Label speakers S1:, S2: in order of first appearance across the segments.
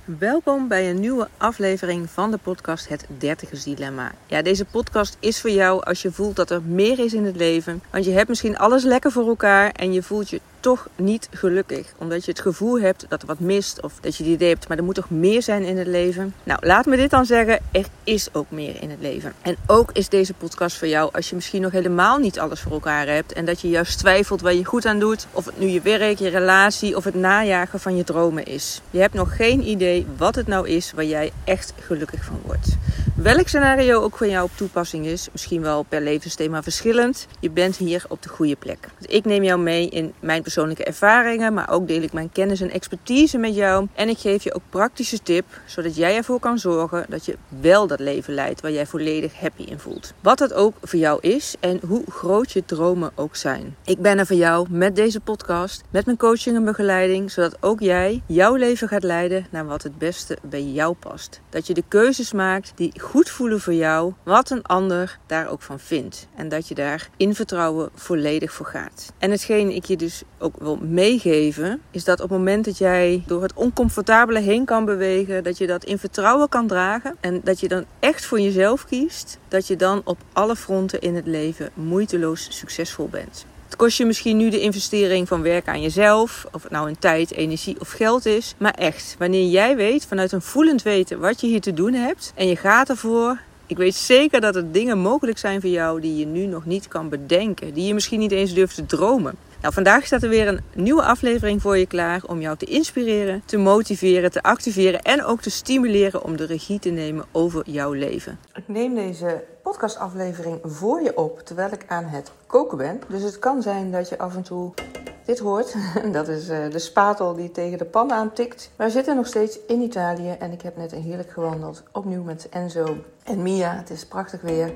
S1: Welkom bij een nieuwe aflevering van de podcast Het Dertigersdilemma. Ja, deze podcast is voor jou als je voelt dat er meer is in het leven. Want je hebt misschien alles lekker voor elkaar en je voelt je toch niet gelukkig. Omdat je het gevoel hebt dat er wat mist of dat je het idee hebt, maar er moet toch meer zijn in het leven. Nou, laat me dit dan zeggen, er is ook meer in het leven. En ook is deze podcast voor jou als je misschien nog helemaal niet alles voor elkaar hebt. En dat je juist twijfelt waar je goed aan doet. Of het nu je werk, je relatie of het najagen van je dromen is. Je hebt nog geen idee wat het nou is waar jij echt gelukkig van wordt. Welk scenario ook voor jou op toepassing is, misschien wel per levensthema verschillend, je bent hier op de goede plek. Dus ik neem jou mee in mijn persoonlijke ervaringen, maar ook deel ik mijn kennis en expertise met jou. En ik geef je ook praktische tips, zodat jij ervoor kan zorgen dat je wel dat leven leidt waar jij volledig happy in voelt. Wat dat ook voor jou is en hoe groot je dromen ook zijn. Ik ben er voor jou met deze podcast, met mijn coaching en begeleiding, zodat ook jij jouw leven gaat leiden naar wat het beste bij jou past. Dat je de keuzes maakt die goed voelen voor jou, wat een ander daar ook van vindt. En dat je daar in vertrouwen volledig voor gaat. En hetgeen ik je dus ook wil meegeven, is dat op het moment dat jij door het oncomfortabele heen kan bewegen, dat je dat in vertrouwen kan dragen en dat je dan echt voor jezelf kiest, dat je dan op alle fronten in het leven moeiteloos succesvol bent. Het kost je misschien nu de investering van werken aan jezelf, of het nou in tijd, energie of geld is. Maar echt, wanneer jij weet, vanuit een voelend weten wat je hier te doen hebt en je gaat ervoor. Ik weet zeker dat er dingen mogelijk zijn voor jou die je nu nog niet kan bedenken. Die je misschien niet eens durft te dromen. Nou, vandaag staat er weer een nieuwe aflevering voor je klaar om jou te inspireren, te motiveren, te activeren en ook te stimuleren om de regie te nemen over jouw leven. Ik neem deze podcastaflevering voor je op terwijl ik aan het koken ben. Dus het kan zijn dat je af en toe dit hoort. Dat is de spatel die tegen de pan aantikt. Wij zitten nog steeds in Italië en ik heb net heerlijk gewandeld. Opnieuw met Enzo en Mia. Het is prachtig weer.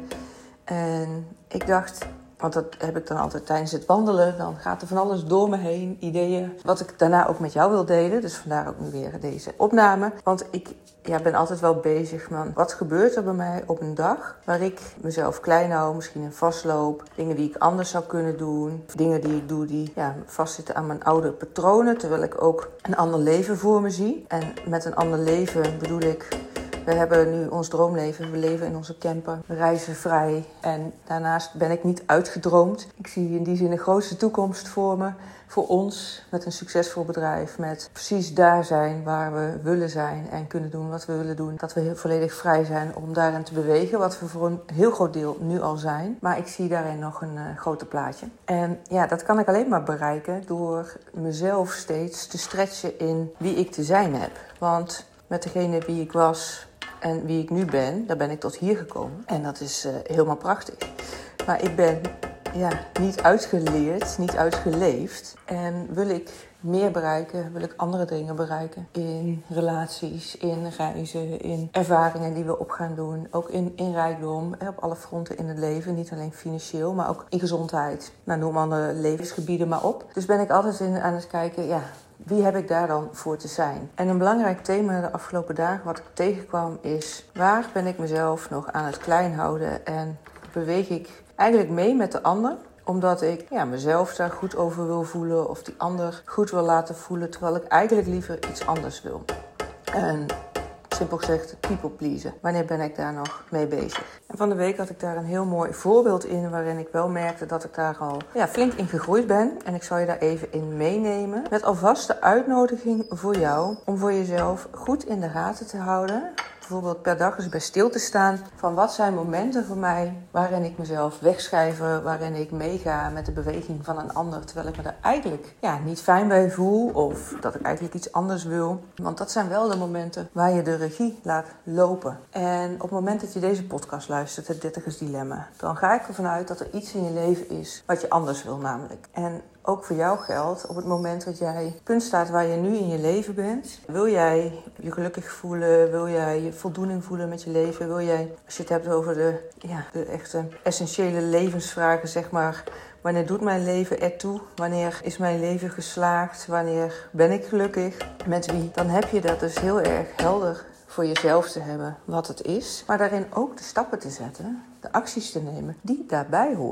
S1: En ik dacht, want dat heb ik dan altijd tijdens het wandelen. Dan gaat er van alles door me heen, ideeën. Wat ik daarna ook met jou wil delen. Dus vandaar ook nu weer deze opname. Want ik ben altijd wel bezig, man. Wat gebeurt er bij mij op een dag waar ik mezelf klein hou, misschien in vastloop. Dingen die ik anders zou kunnen doen. Dingen die ik doe die vastzitten aan mijn oude patronen. Terwijl ik ook een ander leven voor me zie. En met een ander leven bedoel ik, we hebben nu ons droomleven. We leven in onze camper. We reizen vrij. En daarnaast ben ik niet uitgedroomd. Ik zie in die zin een grootste toekomst voor me. Voor ons. Met een succesvol bedrijf. Met precies daar zijn waar we willen zijn. En kunnen doen wat we willen doen. Dat we volledig vrij zijn om daarin te bewegen. Wat we voor een heel groot deel nu al zijn. Maar ik zie daarin nog een groter plaatje. En dat kan ik alleen maar bereiken door mezelf steeds te stretchen in wie ik te zijn heb. Want met degene wie ik was en wie ik nu ben, daar ben ik tot hier gekomen. En dat is helemaal prachtig. Maar ik ben niet uitgeleerd, niet uitgeleefd. En wil ik meer bereiken, wil ik andere dingen bereiken. In relaties, in reizen, in ervaringen die we op gaan doen. Ook in rijkdom, op alle fronten in het leven. Niet alleen financieel, maar ook in gezondheid. Noem andere levensgebieden maar op. Dus ben ik altijd aan het kijken, wie heb ik daar dan voor te zijn? En een belangrijk thema de afgelopen dagen wat ik tegenkwam is, waar ben ik mezelf nog aan het klein houden en beweeg ik eigenlijk mee met de ander? Omdat ik mezelf daar goed over wil voelen of die ander goed wil laten voelen, terwijl ik eigenlijk liever iets anders wil. En simpel gezegd, people pleasen. Wanneer ben ik daar nog mee bezig? En van de week had ik daar een heel mooi voorbeeld in, waarin ik wel merkte dat ik daar al flink in gegroeid ben. En ik zal je daar even in meenemen. Met alvast de uitnodiging voor jou om voor jezelf goed in de gaten te houden. Bijvoorbeeld per dag eens bij stil te staan van wat zijn momenten voor mij waarin ik mezelf wegschrijf, waarin ik meega met de beweging van een ander, terwijl ik me daar eigenlijk niet fijn bij voel of dat ik eigenlijk iets anders wil. Want dat zijn wel de momenten waar je de regie laat lopen. En op het moment dat je deze podcast luistert, het Dertigersdilemma, dan ga ik ervan uit dat er iets in je leven is wat je anders wil namelijk. En ook voor jou geldt, op het moment dat jij op het punt staat waar je nu in je leven bent, wil jij je gelukkig voelen, wil jij je voldoening voelen met je leven, wil jij, als je het hebt over de echte essentiële levensvragen, zeg maar, wanneer doet mijn leven ertoe? Wanneer is mijn leven geslaagd? Wanneer ben ik gelukkig? Met wie? Dan heb je dat dus heel erg helder voor jezelf te hebben wat het is, maar daarin ook de stappen te zetten, de acties te nemen die daarbij horen.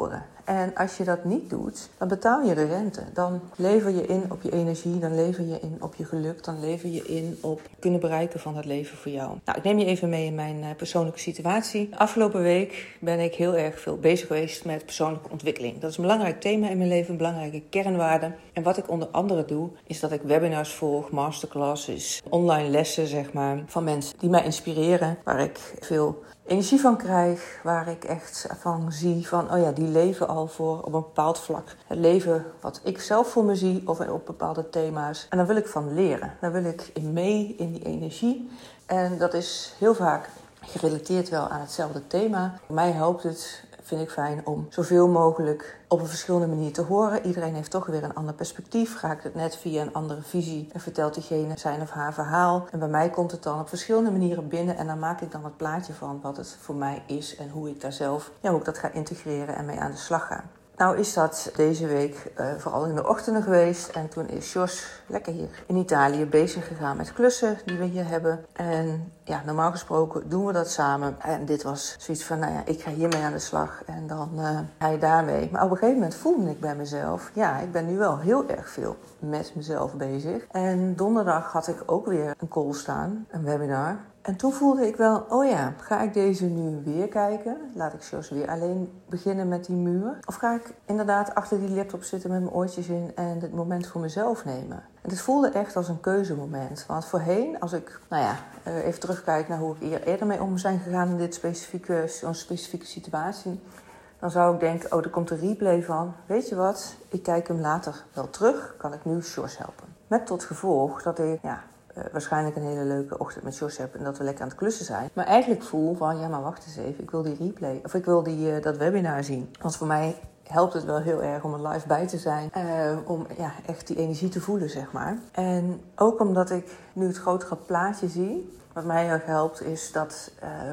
S1: En als je dat niet doet, dan betaal je de rente. Dan lever je in op je energie, dan lever je in op je geluk, dan lever je in op kunnen bereiken van het leven voor jou. Nou, ik neem je even mee in mijn persoonlijke situatie. Afgelopen week ben ik heel erg veel bezig geweest met persoonlijke ontwikkeling. Dat is een belangrijk thema in mijn leven, een belangrijke kernwaarde. En wat ik onder andere doe, is dat ik webinars volg, masterclasses, online lessen zeg maar, van mensen die mij inspireren, waar ik veel energie van krijg, waar ik echt van zie van, oh ja, die leven al voor op een bepaald vlak. Het leven wat ik zelf voor me zie of op bepaalde thema's. En daar wil ik van leren. Daar wil ik in mee, in die energie. En dat is heel vaak gerelateerd wel aan hetzelfde thema. Voor mij helpt het, vind ik fijn, om zoveel mogelijk op een verschillende manier te horen. Iedereen heeft toch weer een ander perspectief. Raakt het net via een andere visie en vertelt diegene zijn of haar verhaal. En bij mij komt het dan op verschillende manieren binnen. En dan maak ik dan het plaatje van wat het voor mij is en hoe ik daar zelf, hoe ik dat ga integreren en mee aan de slag ga. Nou is dat deze week vooral in de ochtenden geweest. En toen is Jos lekker hier in Italië bezig gegaan met klussen die we hier hebben. En ja, normaal gesproken doen we dat samen. En dit was zoiets van, ik ga hiermee aan de slag. En dan ga je daarmee. Maar op een gegeven moment voelde ik bij mezelf, ik ben nu wel heel erg veel met mezelf bezig. En donderdag had ik ook weer een call staan, een webinar. En toen voelde ik wel, ga ik deze nu weer kijken? Laat ik Jos weer alleen beginnen met die muur? Of ga ik inderdaad achter die laptop zitten met mijn oortjes in en het moment voor mezelf nemen? En het voelde echt als een keuzemoment. Want voorheen, als ik even terugkijk naar hoe ik hier eerder mee om zijn gegaan in zo'n specifieke situatie, dan zou ik denken, er komt een replay van. Weet je wat, ik kijk hem later wel terug, kan ik nu Jos helpen. Met tot gevolg dat ik waarschijnlijk een hele leuke ochtend met Jos heb en dat we lekker aan het klussen zijn. Maar eigenlijk voel van, maar wacht eens even, ik wil die replay of ik wil dat webinar zien. Want voor mij helpt het wel heel erg om er live bij te zijn. Om echt die energie te voelen, zeg maar. En ook omdat ik nu het grotere plaatje zie. Wat mij heel erg helpt is dat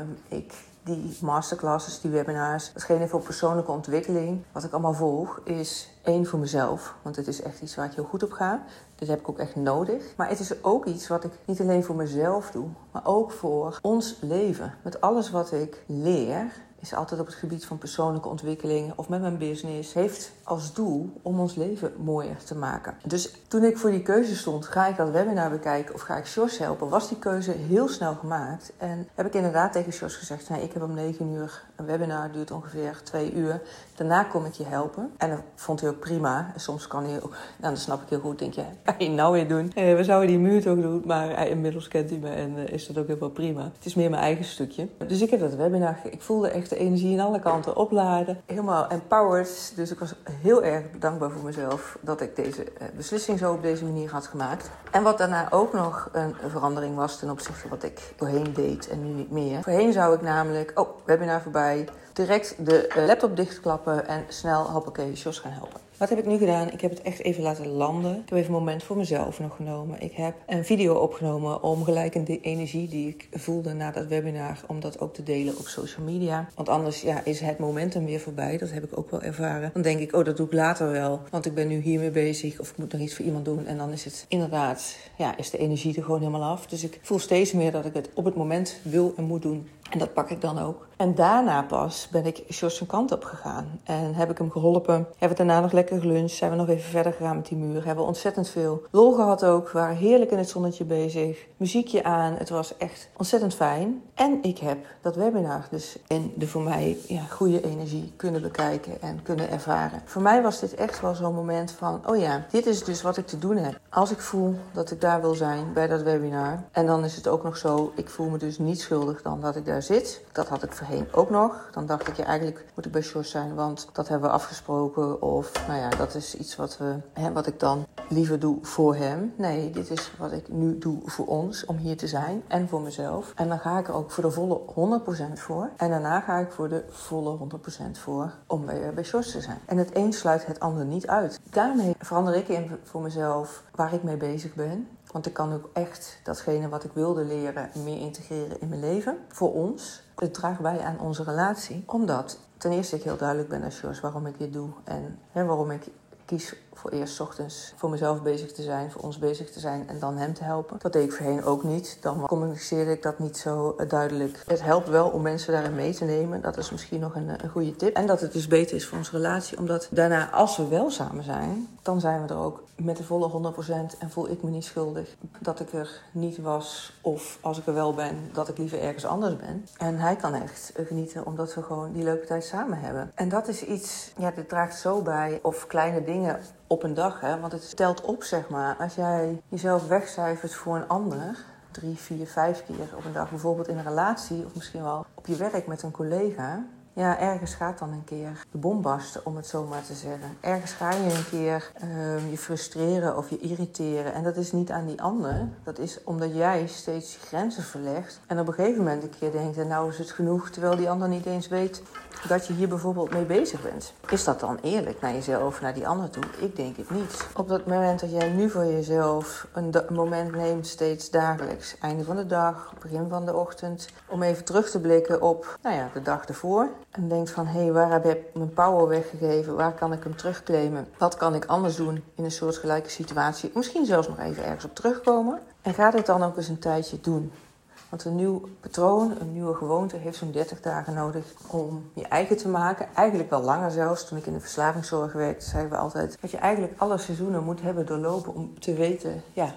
S1: ik die masterclasses, die webinars, datgene voor persoonlijke ontwikkeling, wat ik allemaal volg, is 1 voor mezelf. Want het is echt iets waar ik heel goed op ga. Dit heb ik ook echt nodig. Maar het is ook iets wat ik niet alleen voor mezelf doe, maar ook voor ons leven. Met alles wat ik leer, is altijd op het gebied van persoonlijke ontwikkeling of met mijn business, heeft als doel om ons leven mooier te maken. Dus toen ik voor die keuze stond, ga ik dat webinar bekijken of ga ik Jos helpen, was die keuze heel snel gemaakt. En heb ik inderdaad tegen Jos gezegd, ik heb om 9 uur een webinar, duurt ongeveer 2 uur. Daarna kom ik je helpen. En dat vond hij ook prima. En soms kan hij ook, dan snap ik heel goed, denk je, ga je nou weer doen? We zouden die muur toch doen, maar inmiddels kent hij me en is dat ook helemaal prima. Het is meer mijn eigen stukje. Dus ik heb dat webinar, ik voelde echt de energie in alle kanten opladen. Helemaal empowered. Dus ik was heel erg dankbaar voor mezelf dat ik deze beslissing zo op deze manier had gemaakt. En wat daarna ook nog een verandering was ten opzichte van wat ik voorheen deed en nu niet meer. Voorheen zou ik namelijk, webinar voorbij, direct de laptop dichtklappen en snel, hoppakee, Jos gaan helpen. Wat heb ik nu gedaan? Ik heb het echt even laten landen. Ik heb even een moment voor mezelf nog genomen. Ik heb een video opgenomen om gelijk de energie die ik voelde na dat webinar, om dat ook te delen op social media. Want anders is het momentum weer voorbij. Dat heb ik ook wel ervaren. Dan denk ik, dat doe ik later wel. Want ik ben nu hiermee bezig of ik moet nog iets voor iemand doen. En dan is het inderdaad, is de energie er gewoon helemaal af. Dus ik voel steeds meer dat ik het op het moment wil en moet doen. En dat pak ik dan ook. En daarna pas ben ik Jos zijn kant op gegaan. En heb ik hem geholpen. Hebben we daarna nog lekker geluncht. Zijn we nog even verder gegaan met die muur. Hebben we ontzettend veel lol gehad ook. We waren heerlijk in het zonnetje bezig. Muziekje aan. Het was echt ontzettend fijn. En ik heb dat webinar dus in de voor mij goede energie kunnen bekijken en kunnen ervaren. Voor mij was dit echt wel zo'n moment van, dit is dus wat ik te doen heb. Als ik voel dat ik daar wil zijn bij dat webinar. En dan is het ook nog zo, ik voel me dus niet schuldig dan dat ik daar zit. Dat had ik voorheen ook nog. Dan dacht ik, eigenlijk moet ik bij Jos zijn, want dat hebben we afgesproken. Of, dat is iets wat ik dan liever doe voor hem. Nee, dit is wat ik nu doe voor ons, om hier te zijn. En voor mezelf. En dan ga ik er ook voor de volle 100% voor. En daarna ga ik voor de volle 100% voor om bij Jos te zijn. En het een sluit het ander niet uit. Daarmee verander ik voor mezelf waar ik mee bezig ben. Want ik kan ook echt datgene wat ik wilde leren meer integreren in mijn leven. Voor ons. Het draagt bij aan onze relatie. Omdat ten eerste ik heel duidelijk ben als Jos waarom ik dit doe. En waarom ik kies voor eerst 's ochtends voor mezelf bezig te zijn, voor ons bezig te zijn en dan hem te helpen. Dat deed ik voorheen ook niet. Dan communiceerde ik dat niet zo duidelijk. Het helpt wel om mensen daarin mee te nemen. Dat is misschien nog een goede tip. En dat het dus beter is voor onze relatie. Omdat daarna, als we wel samen zijn, dan zijn we er ook met de volle 100% en voel ik me niet schuldig dat ik er niet was. Of als ik er wel ben, dat ik liever ergens anders ben. En hij kan echt genieten omdat we gewoon die leuke tijd samen hebben. En dat is iets, dit draagt zo bij. Of kleine dingen op een dag, want het telt op, zeg maar. Als jij jezelf wegcijfert voor een ander 3, 4, 5 keer op een dag, bijvoorbeeld in een relatie of misschien wel op je werk met een collega. Ja, ergens gaat dan een keer de bom barsten, om het zo maar te zeggen. Ergens ga je een keer je frustreren of je irriteren. En dat is niet aan die ander. Dat is omdat jij steeds grenzen verlegt. En op een gegeven moment een keer denkt, nou is het genoeg. Terwijl die ander niet eens weet dat je hier bijvoorbeeld mee bezig bent. Is dat dan eerlijk naar jezelf, naar die ander toe? Ik denk het niet. Op dat moment dat jij nu voor jezelf een moment neemt, steeds dagelijks. Einde van de dag, begin van de ochtend. Om even terug te blikken op de dag ervoor. En denkt van, waar heb ik mijn power weggegeven? Waar kan ik hem terugclaimen? Wat kan ik anders doen in een soortgelijke situatie? Misschien zelfs nog even ergens op terugkomen. En ga dit dan ook eens een tijdje doen. Want een nieuw patroon, een nieuwe gewoonte heeft zo'n 30 dagen nodig om je eigen te maken. Eigenlijk wel langer zelfs. Toen ik in de verslavingszorg werkte, zeiden we altijd dat je eigenlijk alle seizoenen moet hebben doorlopen om te weten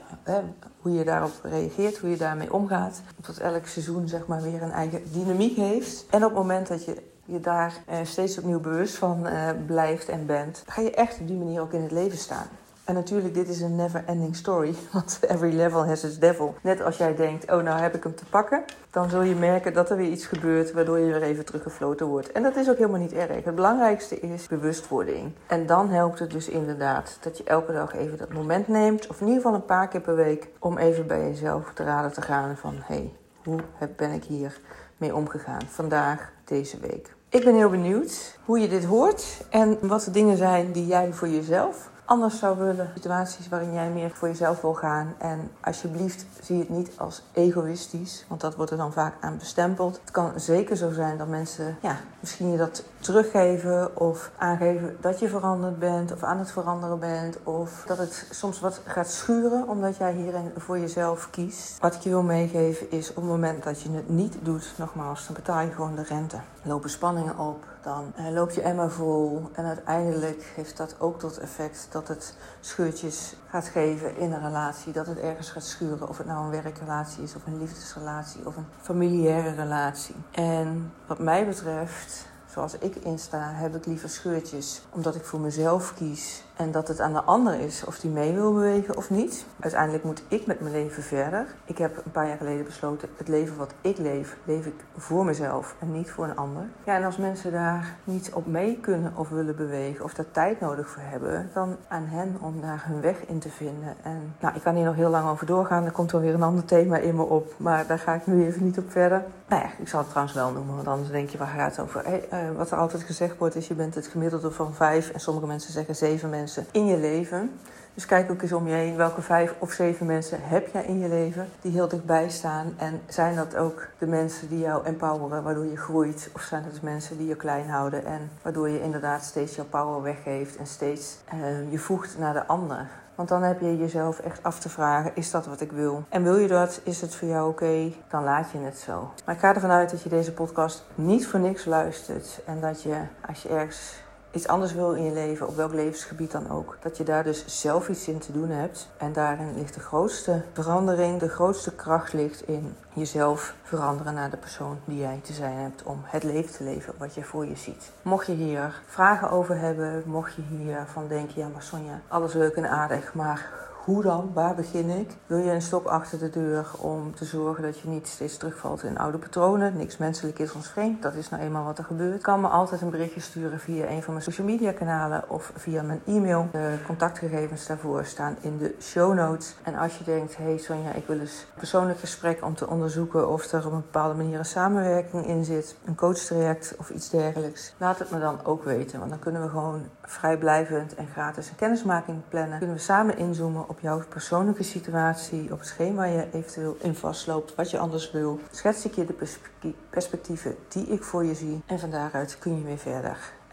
S1: hoe je daarop reageert, hoe je daarmee omgaat. Omdat elk seizoen zeg maar weer een eigen dynamiek heeft. En op het moment dat je daar steeds opnieuw bewust van blijft en bent, ga je echt op die manier ook in het leven staan. En natuurlijk, dit is een never-ending story, want every level has its devil. Net als jij denkt, nou heb ik hem te pakken, dan zul je merken dat er weer iets gebeurt waardoor je weer even teruggefloten wordt. En dat is ook helemaal niet erg. Het belangrijkste is bewustwording. En dan helpt het dus inderdaad dat je elke dag even dat moment neemt, of in ieder geval een paar keer per week, om even bij jezelf te raden te gaan van, hoe ben ik hier mee omgegaan vandaag, deze week. Ik ben heel benieuwd hoe je dit hoort en wat de dingen zijn die jij voor jezelf anders zou willen. Situaties waarin jij meer voor jezelf wil gaan. En alsjeblieft, zie het niet als egoïstisch. Want dat wordt er dan vaak aan bestempeld. Het kan zeker zo zijn dat mensen misschien je dat teruggeven. Of aangeven dat je veranderd bent. Of aan het veranderen bent. Of dat het soms wat gaat schuren. Omdat jij hierin voor jezelf kiest. Wat ik je wil meegeven is op het moment dat je het niet doet. Nogmaals, dan betaal je gewoon de rente. Lopen spanningen op. Dan loopt je emmer vol. En uiteindelijk heeft dat ook tot effect dat het scheurtjes gaat geven in een relatie. Dat het ergens gaat schuren. Of het nou een werkrelatie is, of een liefdesrelatie, of een familiaire relatie. En wat mij betreft, zoals ik insta, heb ik liever scheurtjes. Omdat ik voor mezelf kies. En dat het aan de ander is of die mee wil bewegen of niet. Uiteindelijk moet ik met mijn leven verder. Ik heb een paar jaar geleden besloten, het leven wat ik leef, leef ik voor mezelf en niet voor een ander. Ja, en als mensen daar niet op mee kunnen of willen bewegen of daar tijd nodig voor hebben, dan aan hen om daar hun weg in te vinden. En ik kan hier nog heel lang over doorgaan. Er komt wel weer een ander thema in me op, maar daar ga ik nu even niet op verder. Ik zal het trouwens wel noemen, want anders denk je, waar gaat het over? Wat er altijd gezegd wordt is, je bent het gemiddelde van 5 en sommige mensen zeggen 7 mensen in je leven. Dus kijk ook eens om je heen. Welke 5 of 7 mensen heb jij in je leven die heel dichtbij staan? En zijn dat ook de mensen die jou empoweren, waardoor je groeit? Of zijn dat dus mensen die je klein houden en waardoor je inderdaad steeds jouw power weggeeft en steeds je voegt naar de ander? Want dan heb je jezelf echt af te vragen, is dat wat ik wil? En wil je dat? Is het voor jou oké? Dan laat je het zo. Maar ik ga ervan uit dat je deze podcast niet voor niks luistert. En dat je, als je ergens iets anders wil in je leven, op welk levensgebied dan ook, dat je daar dus zelf iets in te doen hebt. En daarin ligt de grootste verandering, de grootste kracht ligt in jezelf veranderen naar de persoon die jij te zijn hebt om het leven te leven wat je voor je ziet. Mocht je hier vragen over hebben, mocht je hiervan denken, ja maar Sonja, alles leuk en aardig, maar hoe dan? Waar begin ik? Wil je een stok achter de deur om te zorgen dat je niet steeds terugvalt in oude patronen? Niks menselijk is ons vreemd. Dat is nou eenmaal wat er gebeurt. Je kan me altijd een berichtje sturen via een van mijn social media kanalen of via mijn e-mail. De contactgegevens daarvoor staan in de show notes. En als je denkt, hey Sonja, ik wil eens een persoonlijk gesprek om te onderzoeken of er op een bepaalde manier een samenwerking in zit, een coachtraject of iets dergelijks, laat het me dan ook weten. Want dan kunnen we gewoon vrijblijvend en gratis een kennismaking plannen. Kunnen we samen inzoomen op jouw persoonlijke situatie, op hetgeen waar je eventueel in vastloopt, wat je anders wil. Schets ik je de perspectieven die ik voor je zie. En van daaruit kun je weer verder.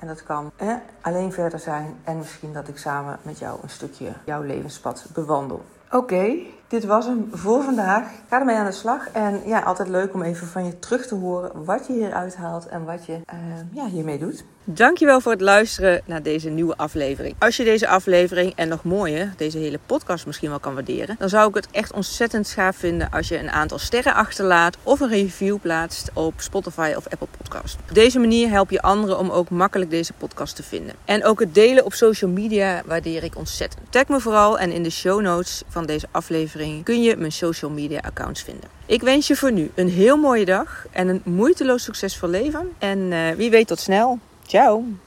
S1: En dat kan alleen verder zijn en misschien dat ik samen met jou een stukje jouw levenspad bewandel. Oké, dit was hem voor vandaag. Ga ermee aan de slag. En ja, altijd leuk om even van je terug te horen wat je hieruit haalt en wat je hiermee doet. Dankjewel voor het luisteren naar deze nieuwe aflevering. Als je deze aflevering en nog mooier, deze hele podcast misschien wel kan waarderen, dan zou ik het echt ontzettend gaaf vinden als je een aantal sterren achterlaat of een review plaatst op Spotify of Apple Podcast. Op deze manier help je anderen om ook makkelijk deze podcast te vinden. En ook het delen op social media waardeer ik ontzettend. Tag me vooral en in de show notes van deze aflevering kun je mijn social media accounts vinden. Ik wens je voor nu een heel mooie dag en een moeiteloos succesvol leven. En wie weet tot snel. Ciao!